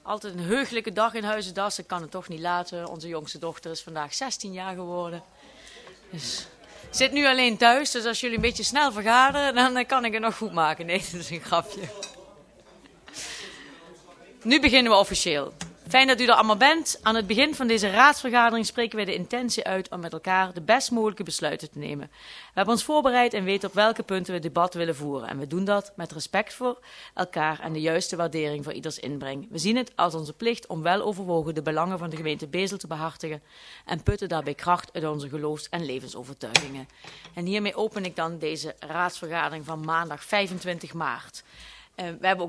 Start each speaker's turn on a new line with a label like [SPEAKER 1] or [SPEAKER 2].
[SPEAKER 1] Altijd een heugelijke dag in Huizendassen. Ik kan het toch niet laten. Onze jongste dochter is vandaag 16 jaar geworden. Dus zit nu alleen thuis. Dus als jullie een beetje snel vergaderen, dan kan ik het nog goed maken. Nee, dat is een grapje. Nu beginnen we officieel. Fijn dat u er allemaal bent. Aan het begin van deze raadsvergadering spreken wij de intentie uit om met elkaar de best mogelijke besluiten te nemen. We hebben ons voorbereid en weten op welke punten we het debat willen voeren. En we doen dat met respect voor elkaar en de juiste waardering voor ieders inbreng. We zien het als onze plicht om wel overwogen de belangen van de gemeente Bezel te behartigen en putten daarbij kracht uit onze geloofs- en levensovertuigingen. En hiermee open ik dan deze raadsvergadering van maandag 25 maart. We hebben ook